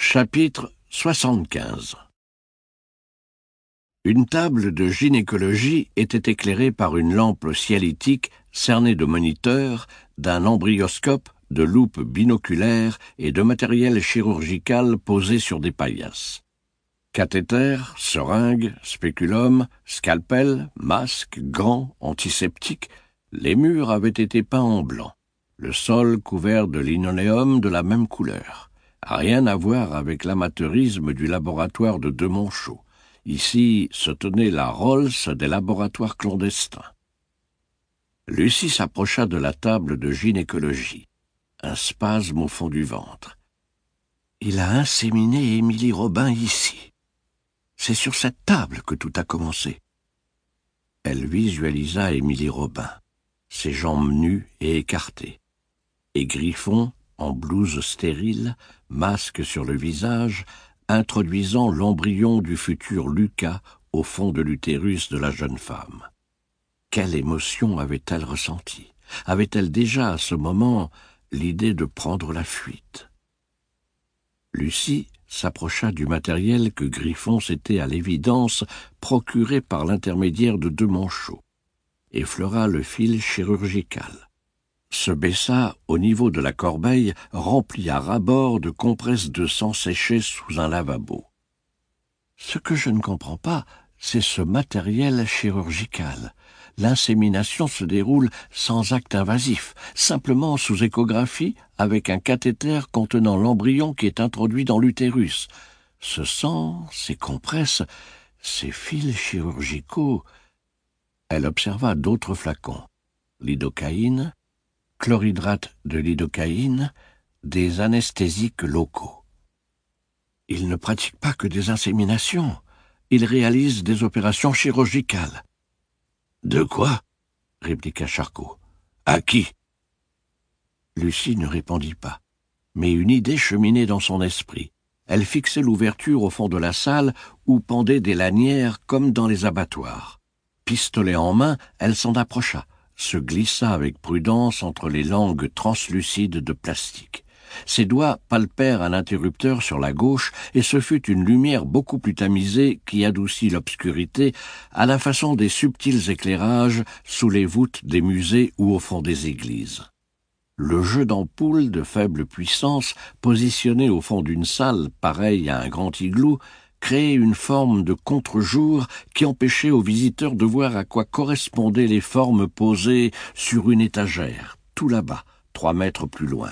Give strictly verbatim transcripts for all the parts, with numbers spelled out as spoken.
Chapitre soixante-quinze. Une table de gynécologie était éclairée par une lampe cielitique cernée de moniteurs, d'un embryoscope, de loupes binoculaires et de matériel chirurgical posé sur des paillasses. Cathéters, seringues, spéculum, scalpel, masques, gants, antiseptiques, les murs avaient été peints en blanc, le sol couvert de linoléum de la même couleur. Rien à voir avec l'amateurisme du laboratoire de Demonchaux. Ici se tenait la Rolls des laboratoires clandestins. Lucie s'approcha de la table de gynécologie. Un spasme au fond du ventre. Il a inséminé Émilie Robin ici. C'est sur cette table que tout a commencé. Elle visualisa Émilie Robin, ses jambes nues et écartées, et Griffon, en blouse stérile, masque sur le visage, introduisant l'embryon du futur Lucas au fond de l'utérus de la jeune femme. Quelle émotion avait-elle ressentie? Avait-elle déjà, à ce moment, l'idée de prendre la fuite? Lucie s'approcha du matériel que Griffon s'était à l'évidence procuré par l'intermédiaire de Demonchaux, effleura le fil chirurgical, se baissa au niveau de la corbeille remplie à ras-bord de compresses de sang séchées sous un lavabo. Ce que je ne comprends pas, c'est ce matériel chirurgical. L'insémination se déroule sans acte invasif, simplement sous échographie avec un cathéter contenant l'embryon qui est introduit dans l'utérus. Ce sang, ces compresses, ces fils chirurgicaux... Elle observa d'autres flacons. Lidocaïne, chlorhydrate de lidocaïne, des anesthésiques locaux. Il ne pratique pas que des inséminations, il réalise des opérations chirurgicales. « De quoi ?» répliqua Charcot. « À qui ?» Lucie ne répondit pas, mais une idée cheminait dans son esprit. Elle fixait l'ouverture au fond de la salle où pendaient des lanières comme dans les abattoirs. Pistolet en main, elle s'en approcha, se glissa avec prudence entre les langues translucides de plastique. Ses doigts palpèrent un interrupteur sur la gauche et ce fut une lumière beaucoup plus tamisée qui adoucit l'obscurité à la façon des subtils éclairages sous les voûtes des musées ou au fond des églises. Le jeu d'ampoules de faible puissance, positionné au fond d'une salle pareille à un grand igloo, créait une forme de contre-jour qui empêchait aux visiteurs de voir à quoi correspondaient les formes posées sur une étagère, tout là-bas, trois mètres plus loin.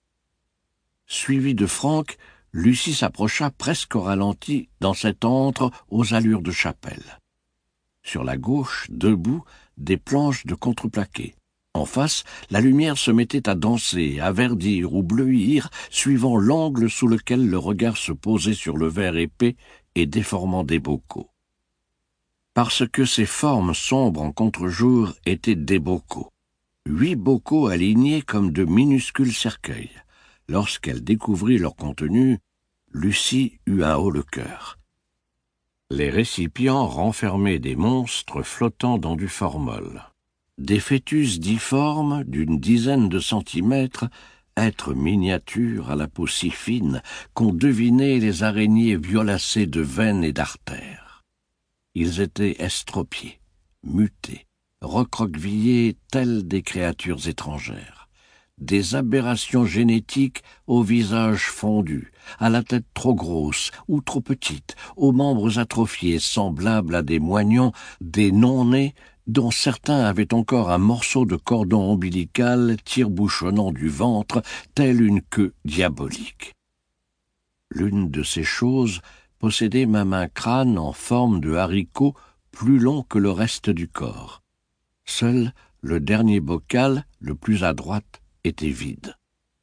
Suivie de Franck, Lucie s'approcha presque au ralenti dans cet antre aux allures de chapelle. Sur la gauche, debout, des planches de contreplaqué. En face, la lumière se mettait à danser, à verdir ou bleuir, suivant l'angle sous lequel le regard se posait sur le verre épais et déformant des bocaux. Parce que ces formes sombres en contre-jour étaient des bocaux. Huit bocaux alignés comme de minuscules cercueils. Lorsqu'elle découvrit leur contenu, Lucie eut un haut-le-cœur. Les récipients renfermaient des monstres flottant dans du formol. Des fœtus difformes d'une dizaine de centimètres, êtres miniatures à la peau si fine qu'on devinait les araignées violacées de veines et d'artères. Ils étaient estropiés, mutés, recroquevillés tels des créatures étrangères. Des aberrations génétiques au visage fondu, à la tête trop grosse ou trop petite, aux membres atrophiés semblables à des moignons, des non-nés dont certains avaient encore un morceau de cordon ombilical tire-bouchonnant du ventre, telle une queue diabolique. L'une de ces choses possédait même un crâne en forme de haricot plus long que le reste du corps. Seul le dernier bocal, le plus à droite, était vide.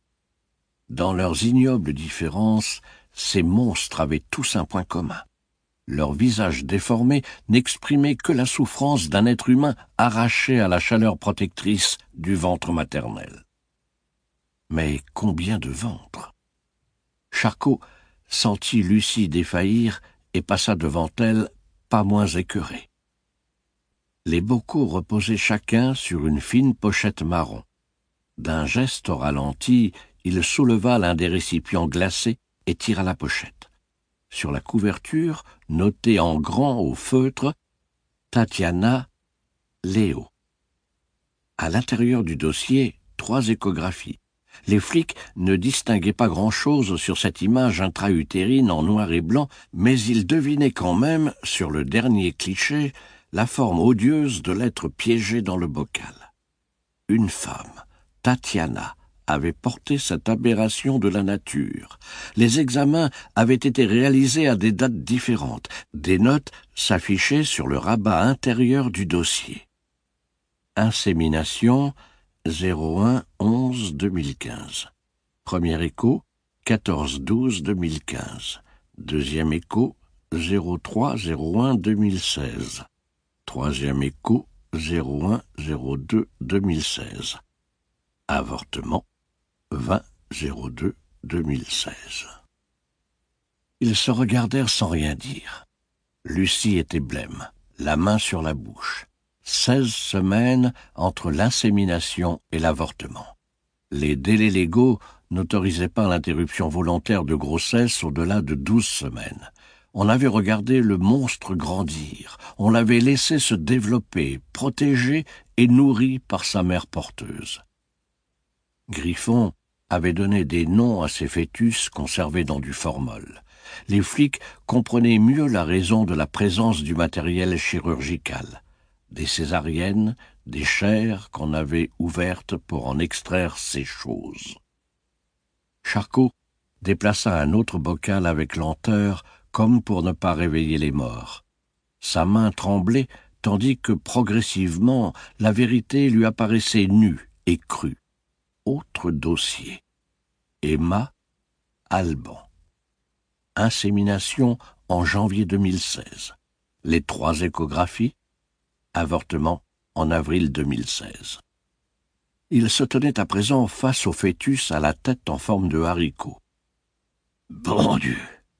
Dans leurs ignobles différences, ces monstres avaient tous un point commun. Leur visage déformé n'exprimait que la souffrance d'un être humain arraché à la chaleur protectrice du ventre maternel. Mais combien de ventres? Charcot sentit Lucie défaillir et passa devant elle, pas moins écœuré. Les bocaux reposaient chacun sur une fine pochette marron. D'un geste au ralenti, il souleva l'un des récipients glacés et tira la pochette. Sur la couverture, noté en grand au feutre, Tatiana, Léo. À l'intérieur du dossier, trois échographies. Les flics ne distinguaient pas grand-chose sur cette image intra-utérine en noir et blanc, mais ils devinaient quand même, sur le dernier cliché, la forme odieuse de l'être piégé dans le bocal. Une femme, Tatiana, avait porté cette aberration de la nature. Les examens avaient été réalisés à des dates différentes. Des notes s'affichaient sur le rabat intérieur du dossier. Insémination zéro un onze deux mille quinze. Premier écho quatorze douze deux mille quinze. Deuxième écho zéro trois zéro un deux mille seize. Troisième écho zéro un zéro deux deux mille seize. Avortement vingt zéro deux deux mille seize. Ils se regardèrent sans rien dire. Lucie était blême, la main sur la bouche. Seize semaines entre l'insémination et l'avortement. Les délais légaux n'autorisaient pas l'interruption volontaire de grossesse au-delà de douze semaines. On avait regardé le monstre grandir, on l'avait laissé se développer, protégé et nourri par sa mère porteuse. Griffon avait donné des noms à ces fœtus conservés dans du formol. Les flics comprenaient mieux la raison de la présence du matériel chirurgical. Des césariennes, des chairs qu'on avait ouvertes pour en extraire ces choses. Charcot déplaça un autre bocal avec lenteur, comme pour ne pas réveiller les morts. Sa main tremblait, tandis que progressivement la vérité lui apparaissait nue et crue. Autre dossier. Emma Alban. Insémination en janvier deux mille seize. Les trois échographies. Avortement en avril deux mille seize. Il se tenait à présent face au fœtus à la tête en forme de haricot. Bon Dieu!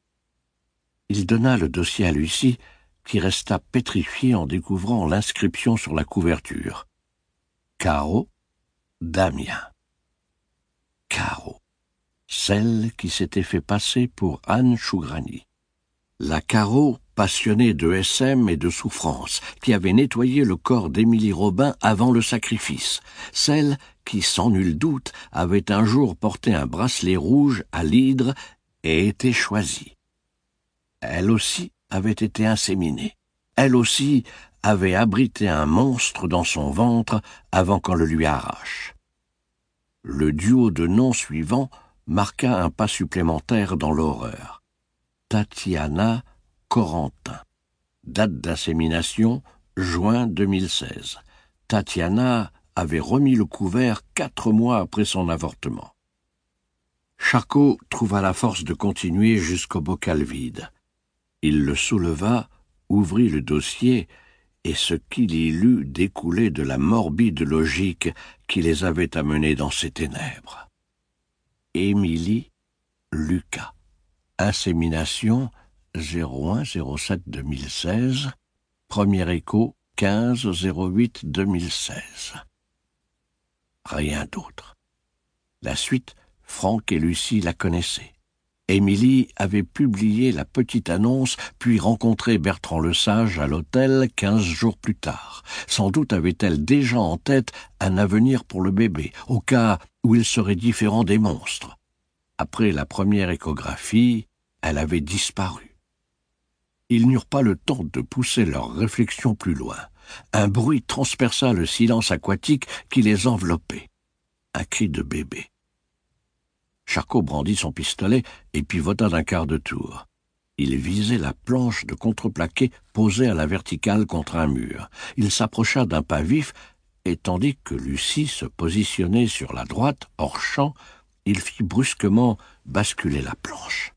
Il donna le dossier à Lucie, qui resta pétrifiée en découvrant l'inscription sur la couverture. Caro, Damien. Caro, celle qui s'était fait passer pour Anne Chougrani. La Caro, passionnée de S M et de souffrance, qui avait nettoyé le corps d'Émilie Robin avant le sacrifice, celle qui, sans nul doute, avait un jour porté un bracelet rouge à l'hydre et été choisie. Elle aussi avait été inséminée. Elle aussi avait abrité un monstre dans son ventre avant qu'on le lui arrache. Le duo de noms suivants marqua un pas supplémentaire dans l'horreur. Tatiana Corentin. Date d'insémination, juin deux mille seize. Tatiana avait remis le couvert quatre mois après son avortement. Charcot trouva la force de continuer jusqu'au bocal vide. Il le souleva, ouvrit le dossier, et ce qu'il y lut découlait de la morbide logique qui les avait amenés dans ces ténèbres. Émilie Lucas. Insémination zéro un zéro sept deux mille seize. Premier écho quinze zéro huit deux mille seize. Rien d'autre. La suite, Franck et Lucie la connaissaient. Émilie avait publié la petite annonce, puis rencontré Bertrand Lesage à l'hôtel quinze jours plus tard. Sans doute avait-elle déjà en tête un avenir pour le bébé, au cas où il serait différent des monstres. Après la première échographie, elle avait disparu. Ils n'eurent pas le temps de pousser leurs réflexions plus loin. Un bruit transperça le silence aquatique qui les enveloppait. Un cri de bébé. Charcot brandit son pistolet et pivota d'un quart de tour. Il visait la planche de contreplaqué posée à la verticale contre un mur. Il s'approcha d'un pas vif, et tandis que Lucie se positionnait sur la droite, hors champ, il fit brusquement basculer la planche.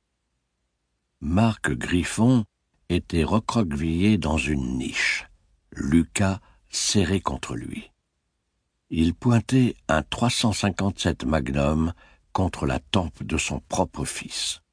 Marc Griffon était recroquevillé dans une niche, Lucas serré contre lui. Il pointait un trois cent cinquante-sept Magnum contre la tempe de son propre fils.